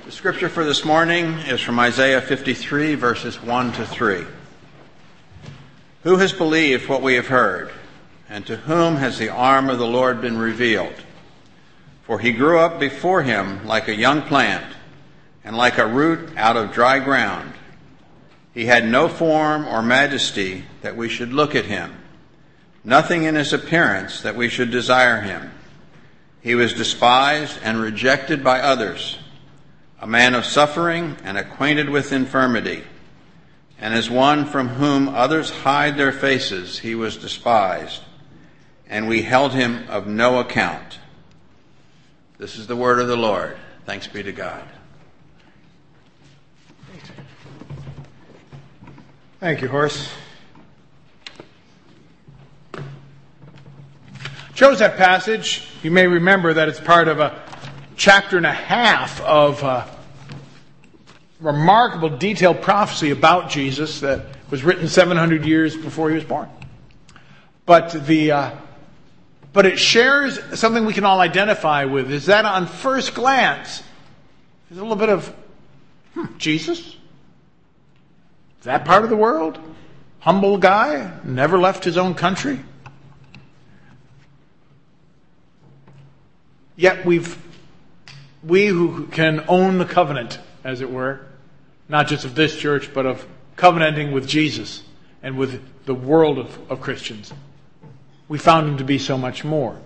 The scripture for this morning is from Isaiah 53, verses 1 to 3. Who has believed what we have heard, and to whom has the arm of the Lord been revealed? For he grew up before him like a young plant, and like a root out of dry ground. He had no form or majesty that we should look at him, nothing in his appearance that we should desire him. He was despised and rejected by others, a man of suffering and acquainted with infirmity. And as one from whom others hide their faces, he was despised, and we held him of no account. This is the word of the Lord. Thanks be to God. Thank you, Horace. Chose that passage. You may remember that it's part of a chapter and a half of remarkable detailed prophecy about Jesus that was written 700 years before he was born. But it shares something we can all identify with, is that on first glance, there's a little bit of, Jesus? Is that part of the world? Humble guy, never left his own country? Yet we who can own the covenant, as it were, not just of this church, but of covenanting with Jesus and with the world of Christians, we found him to be so much more.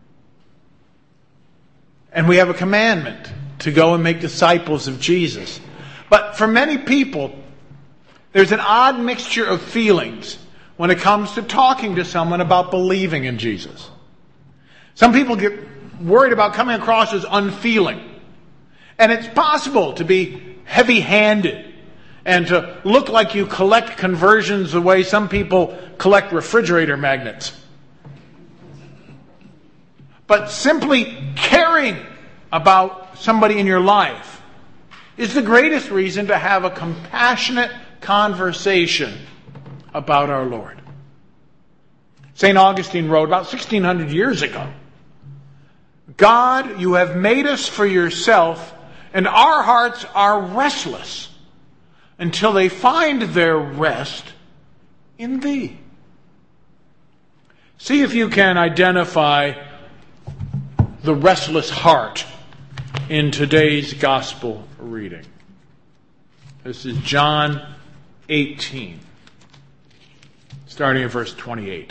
And we have a commandment to go and make disciples of Jesus. But for many people, there's an odd mixture of feelings when it comes to talking to someone about believing in Jesus. Some people get worried about coming across as unfeeling. And it's possible to be heavy-handed and to look like you collect conversions the way some people collect refrigerator magnets. But simply caring about somebody in your life is the greatest reason to have a compassionate conversation about our Lord. St. Augustine wrote about 1600 years ago, God, you have made us for yourself, and our hearts are restless until they find their rest in thee. See if you can identify the restless heart in today's gospel reading. This is John 18, starting at verse 28.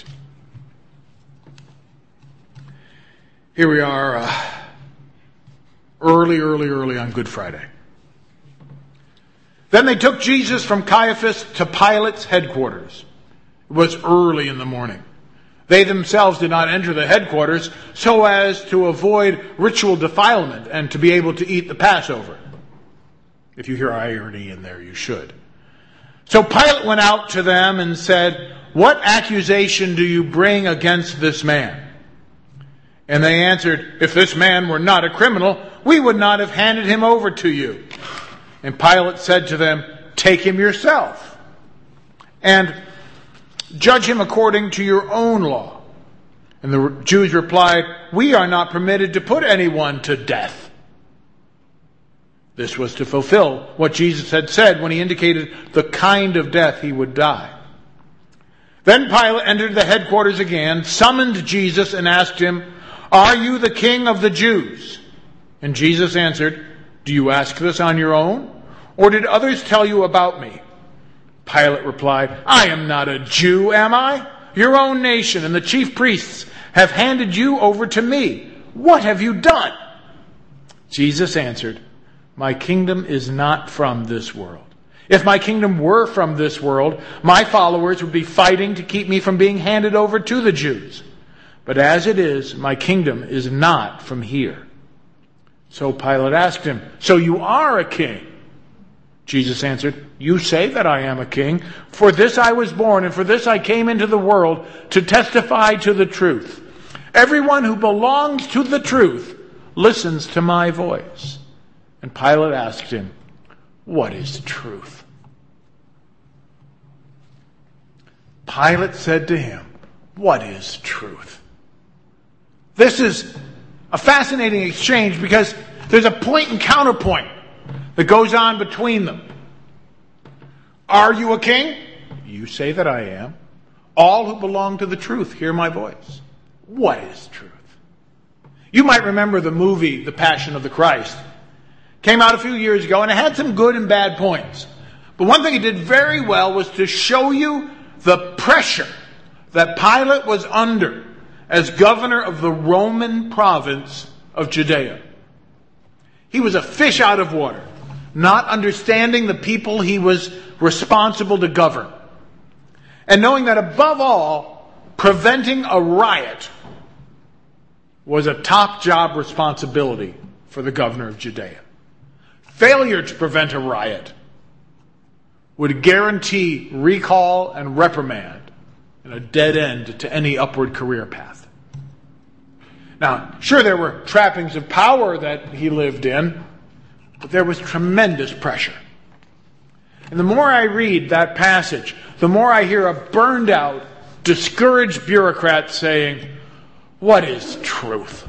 Here we are, early on Good Friday. Then they took Jesus from Caiaphas to Pilate's headquarters. It was early in the morning. They themselves did not enter the headquarters so as to avoid ritual defilement and to be able to eat the Passover. If you hear irony in there, you should. So Pilate went out to them and said, "What accusation do you bring against this man?" And they answered, "If this man were not a criminal, we would not have handed him over to you." And Pilate said to them, "Take him yourself, and judge him according to your own law." And the Jews replied, "We are not permitted to put anyone to death." This was to fulfill what Jesus had said when he indicated the kind of death he would die. Then Pilate entered the headquarters again, summoned Jesus, and asked him, "Are you the king of the Jews?" And Jesus answered, "Do you ask this on your own? Or did others tell you about me?" Pilate replied, "I am not a Jew, am I? Your own nation and the chief priests have handed you over to me. What have you done?" Jesus answered, "My kingdom is not from this world. If my kingdom were from this world, my followers would be fighting to keep me from being handed over to the Jews. But as it is, my kingdom is not from here." So Pilate asked him, "So you are a king?" Jesus answered, "You say that I am a king. For this I was born, and for this I came into the world, to testify to the truth. Everyone who belongs to the truth listens to my voice." And Pilate asked him, "What is truth?" Pilate said to him, "What is truth?" This is a fascinating exchange because there's a point and counterpoint. that goes on between them. Are you a king? You say that I am. All who belong to the truth hear my voice. What is truth? You might remember the movie, The Passion of the Christ. Came out a few years ago, and it had some good and bad points. But one thing it did very well was to show you the pressure that Pilate was under as governor of the Roman province of Judea. He was a fish out of water, not understanding the people he was responsible to govern. And knowing that above all, preventing a riot was a top job responsibility for the governor of Judea. Failure to prevent a riot would guarantee recall and reprimand and a dead end to any upward career path. Now, sure, there were trappings of power that he lived in, but there was tremendous pressure. And the more I read that passage, the more I hear a burned out, discouraged bureaucrat saying, "What is truth?"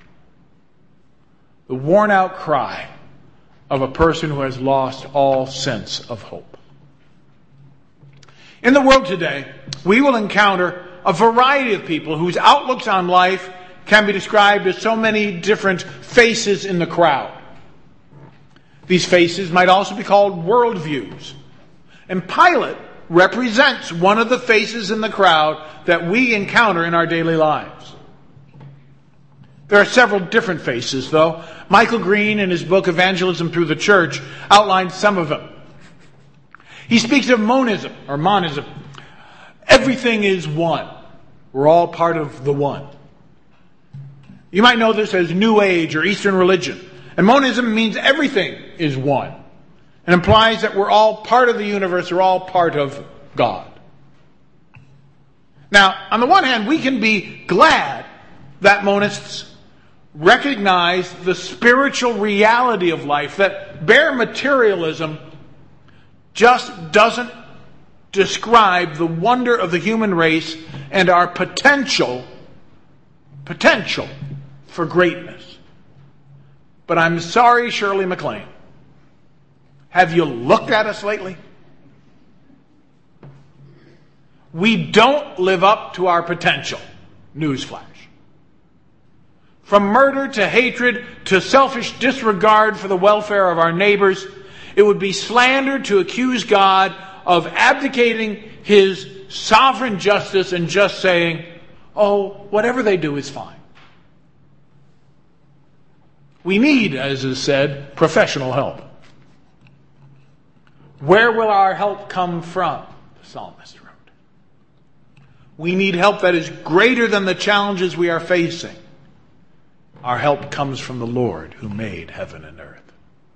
The worn out cry of a person who has lost all sense of hope. In the world today, we will encounter a variety of people whose outlooks on life can be described as so many different faces in the crowd. These faces might also be called worldviews. And Pilate represents one of the faces in the crowd that we encounter in our daily lives. There are several different faces, though. Michael Green, in his book Evangelism Through the Church, outlines some of them. He speaks of monism, or monism. Everything is one. We're all part of the one. You might know this as New Age or Eastern religion. And monism means everything is one. It implies that we're all part of the universe, we're all part of God. Now, on the one hand, we can be glad that monists recognize the spiritual reality of life, that bare materialism just doesn't describe the wonder of the human race and our potential for greatness. But I'm sorry, Shirley MacLaine. Have you looked at us lately? We don't live up to our potential. Newsflash. From murder to hatred to selfish disregard for the welfare of our neighbors, it would be slander to accuse God of abdicating His sovereign justice and just saying, "Oh, whatever they do is fine." We need, as is said, professional help. Where will our help come from? The psalmist wrote. We need help that is greater than the challenges we are facing. Our help comes from the Lord who made heaven and earth.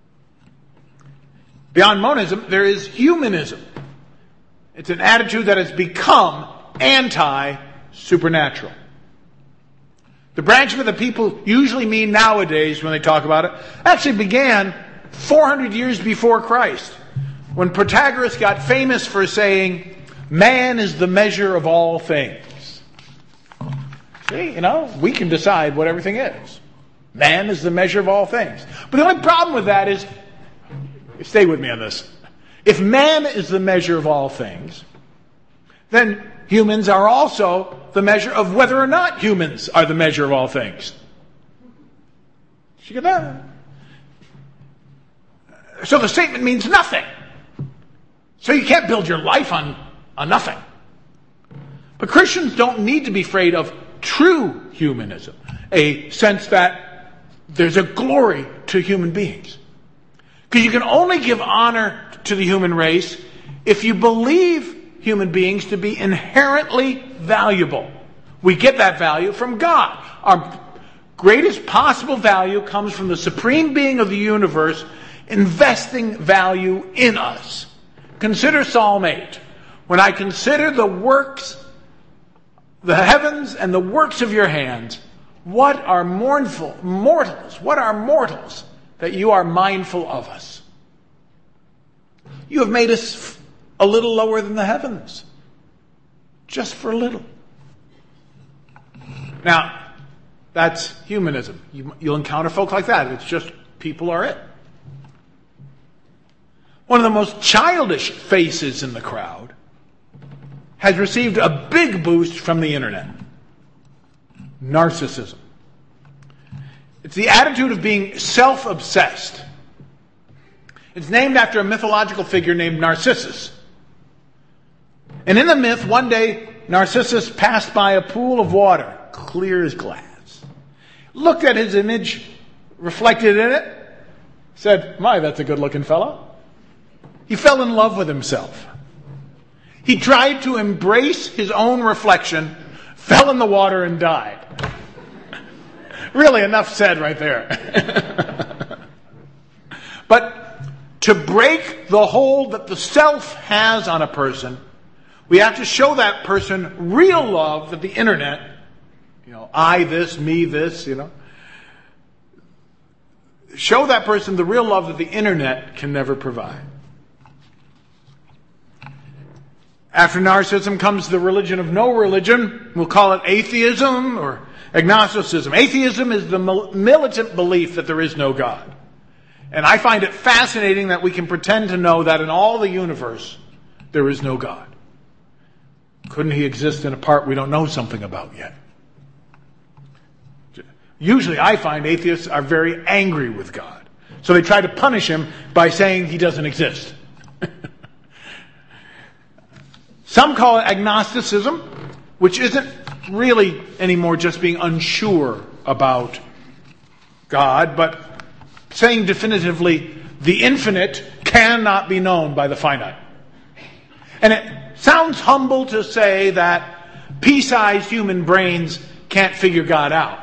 Beyond monism, there is humanism. It's an attitude that has become anti-supernatural. The branchment that people usually mean nowadays when they talk about it actually began 400 years before Christ, when Protagoras got famous for saying, "Man is the measure of all things." See, we can decide what everything is. Man is the measure of all things. But the only problem with that is, stay with me on this, if man is the measure of all things, then humans are also the measure of whether or not humans are the measure of all things. Did you get that? So the statement means nothing. So you can't build your life on nothing. But Christians don't need to be afraid of true humanism, a sense that there's a glory to human beings. Because you can only give honor to the human race if you believe human beings to be inherently valuable. We get that value from God. Our greatest possible value comes from the supreme being of the universe investing value in us. Consider Psalm 8. When I consider the works, the heavens and the works of your hands, what are mortals that you are mindful of us? You have made us a little lower than the heavens. Just for a little. Now, that's humanism. You'll encounter folk like that. It's just people are it. one of the most childish faces in the crowd, has received a big boost from the internet. Narcissism. It's the attitude of being self-obsessed. It's named after a mythological figure named Narcissus. And in the myth, one day, Narcissus passed by a pool of water, clear as glass. Looked at his image reflected in it, said, "My, that's a good-looking fellow." He fell in love with himself. He tried to embrace his own reflection, fell in the water, and died. Really, enough said right there. But to break the hold that the self has on a person, we have to show that person real love that the internet, I this, me this, show that person the real love that the internet can never provide. After narcissism comes the religion of no religion. We'll call it atheism or agnosticism. Atheism is the militant belief that there is no God. And I find it fascinating that we can pretend to know that in all the universe there is no God. Couldn't he exist in a part we don't know something about yet? Usually I find atheists are very angry with God. So they try to punish him by saying he doesn't exist. Some call it agnosticism, which isn't really anymore just being unsure about God, but saying definitively the infinite cannot be known by the finite. And it sounds humble to say that pea-sized human brains can't figure God out.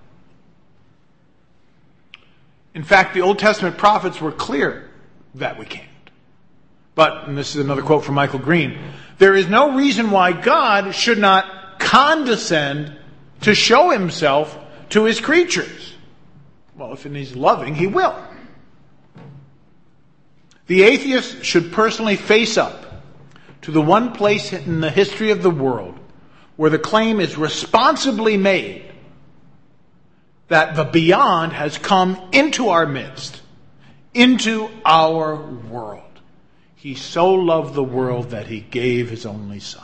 In fact, the Old Testament prophets were clear that we can't. But, and this is another quote from Michael Green, there is no reason why God should not condescend to show himself to his creatures. Well, if he's loving, he will. The atheist should personally face up to the one place in the history of the world where the claim is responsibly made that the beyond has come into our midst, into our world. He so loved the world that he gave his only son.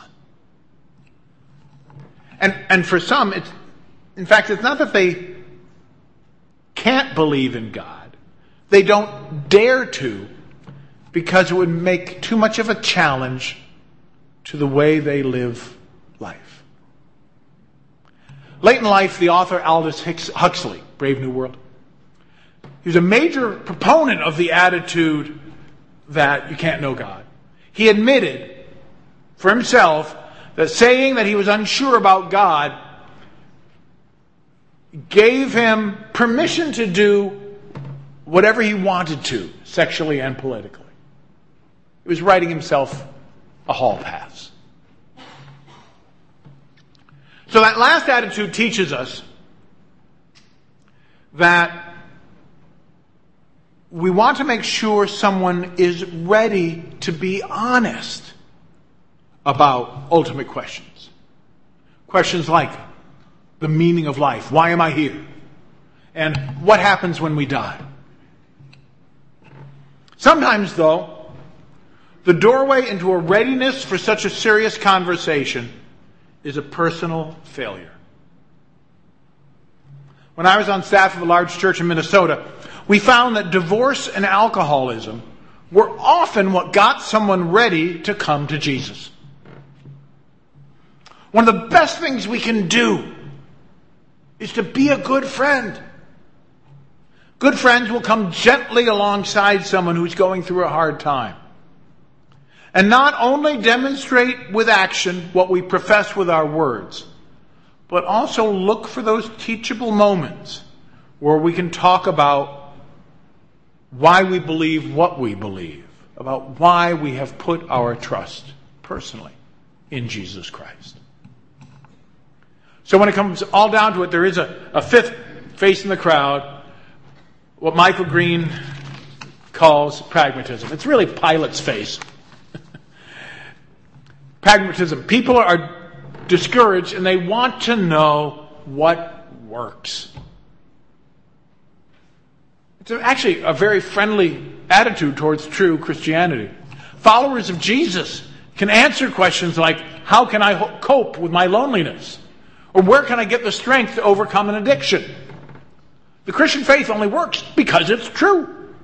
And for some, it's not that they can't believe in God. They don't dare to because it would make too much of a challenge to the way they live life. Late in life, the author Aldous Huxley, Brave New World, he was a major proponent of the attitude that you can't know God. He admitted for himself that saying that he was unsure about God gave him permission to do whatever he wanted to, sexually and politically. He was writing himself a hall pass. So that last attitude teaches us that we want to make sure someone is ready to be honest about ultimate questions. Questions like the meaning of life. Why am I here? And what happens when we die? Sometimes, though, the doorway into a readiness for such a serious conversation is a personal failure. When I was on staff of a large church in Minnesota, we found that divorce and alcoholism were often what got someone ready to come to Jesus. One of the best things we can do is to be a good friend. Good friends will come gently alongside someone who's going through a hard time. And not only demonstrate with action what we profess with our words, but also look for those teachable moments where we can talk about why we believe what we believe, about why we have put our trust personally in Jesus Christ. So when it comes all down to it, there is a fifth face in the crowd, what Michael Green calls pragmatism. It's really Pilate's face. Pragmatism. People are discouraged and they want to know what works. It's actually a very friendly attitude towards true Christianity. Followers of Jesus can answer questions like, how can I cope with my loneliness? Or where can I get the strength to overcome an addiction? The Christian faith only works because it's true.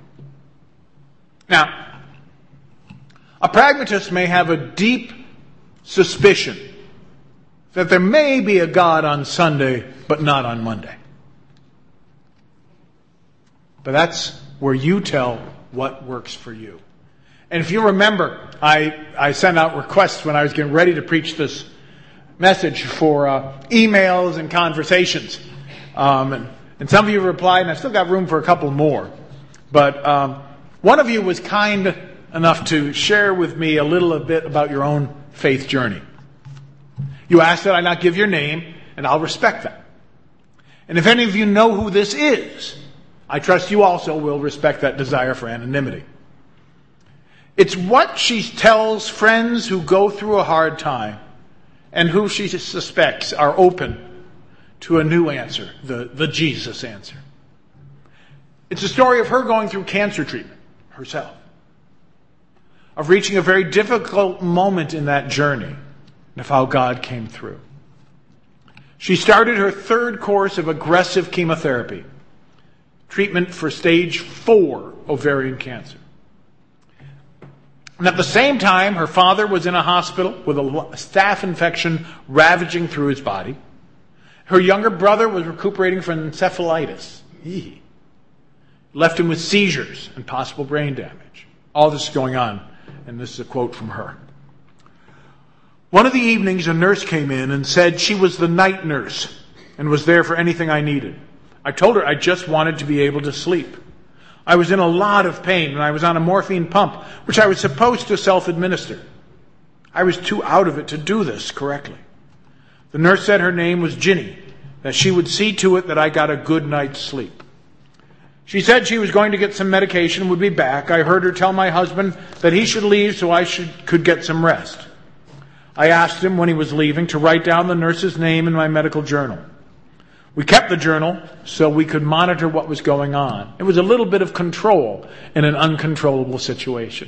Now, a pragmatist may have a deep suspicion that there may be a God on Sunday, but not on Monday. But that's where you tell what works for you. And if you remember, I sent out requests when I was getting ready to preach this message for emails and conversations. And some of you replied, and I've still got room for a couple more. But one of you was kind enough to share with me a little bit about your own faith journey. You asked that I not give your name, and I'll respect that. And if any of you know who this is, I trust you also will respect that desire for anonymity. It's what she tells friends who go through a hard time and who she suspects are open to a new answer, the Jesus answer. It's a story of her going through cancer treatment herself, of reaching a very difficult moment in that journey, and of how God came through. She started her 3rd course of aggressive chemotherapy, treatment for stage 4 ovarian cancer. And at the same time, her father was in a hospital with a staph infection ravaging through his body. Her younger brother was recuperating from encephalitis. Left him with seizures and possible brain damage. All this is going on, and this is a quote from her. One of the evenings, a nurse came in and said she was the night nurse and was there for anything I needed. I told her I just wanted to be able to sleep. I was in a lot of pain, and I was on a morphine pump, which I was supposed to self-administer. I was too out of it to do this correctly. The nurse said her name was Ginny, that she would see to it that I got a good night's sleep. She said she was going to get some medication and would be back. I heard her tell my husband that he should leave so I could get some rest. I asked him when he was leaving to write down the nurse's name in my medical journal. We kept the journal so we could monitor what was going on. It was a little bit of control in an uncontrollable situation.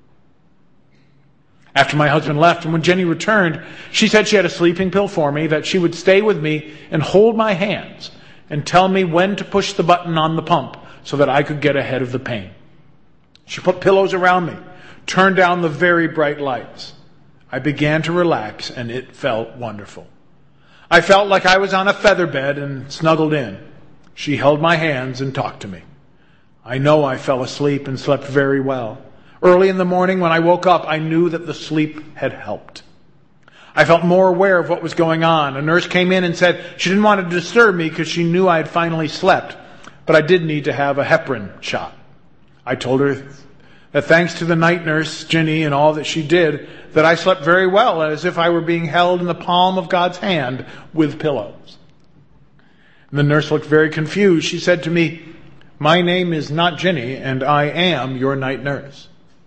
After my husband left, and when Jenny returned, she said she had a sleeping pill for me, that she would stay with me and hold my hands and tell me when to push the button on the pump so that I could get ahead of the pain. She put pillows around me, turned down the very bright lights. I began to relax, and it felt wonderful. I felt like I was on a feather bed and snuggled in. She held my hands and talked to me. I know I fell asleep and slept very well. Early in the morning when I woke up, I knew that the sleep had helped. I felt more aware of what was going on. A nurse came in and said she didn't want to disturb me because she knew I had finally slept, but I did need to have a heparin shot. I told her that thanks to the night nurse, Ginny, and all that she did, that I slept very well, as if I were being held in the palm of God's hand with pillows. And the nurse looked very confused. She said to me, "My name is not Ginny, and I am your night nurse."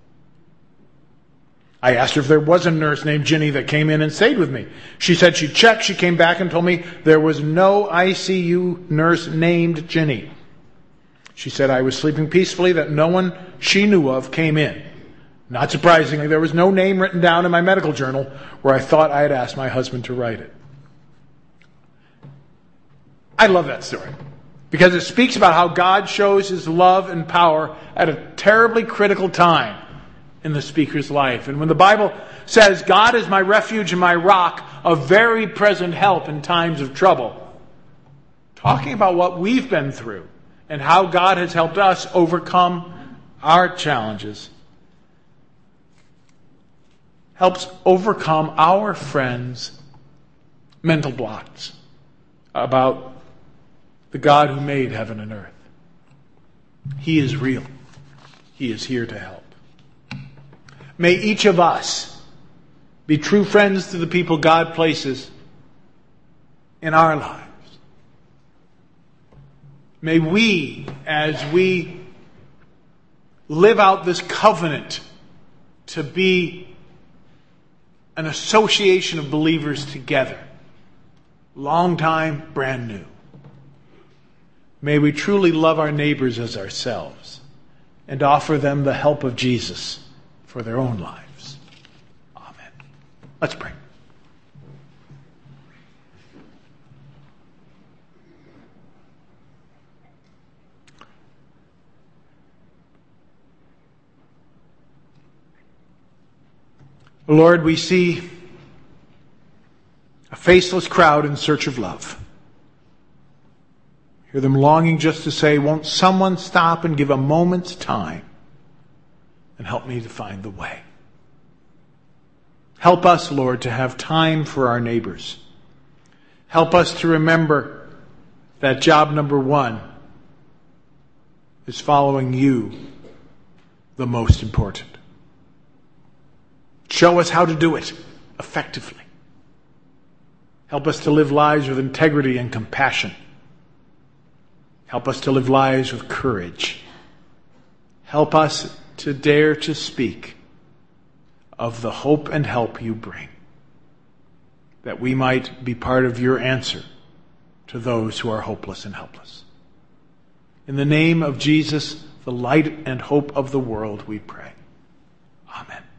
I asked her if there was a nurse named Ginny that came in and stayed with me. She said she checked. She came back and told me there was no ICU nurse named Ginny. She said I was sleeping peacefully, that no one she knew of came in. Not surprisingly, there was no name written down in my medical journal where I thought I had asked my husband to write it. I love that story because it speaks about how God shows his love and power at a terribly critical time in the speaker's life. And when the Bible says, God is my refuge and my rock, a very present help in times of trouble, talking about what we've been through and how God has helped us overcome our challenges, helps overcome our friends' mental blocks about the God who made heaven and earth. He is real. He is here to help. May each of us be true friends to the people God places in our lives. May we, as we live out this covenant to be an association of believers together, long time, brand new. May we truly love our neighbors as ourselves and offer them the help of Jesus for their own lives. Amen. Let's pray. Lord, we see a faceless crowd in search of love. Hear them longing just to say, won't someone stop and give a moment's time and help me to find the way? Help us, Lord, to have time for our neighbors. Help us to remember that job number one is following you, the most important. Show us how to do it effectively. Help us to live lives with integrity and compassion. Help us to live lives with courage. Help us to dare to speak of the hope and help you bring, that we might be part of your answer to those who are hopeless and helpless. In the name of Jesus, the light and hope of the world, we pray. Amen.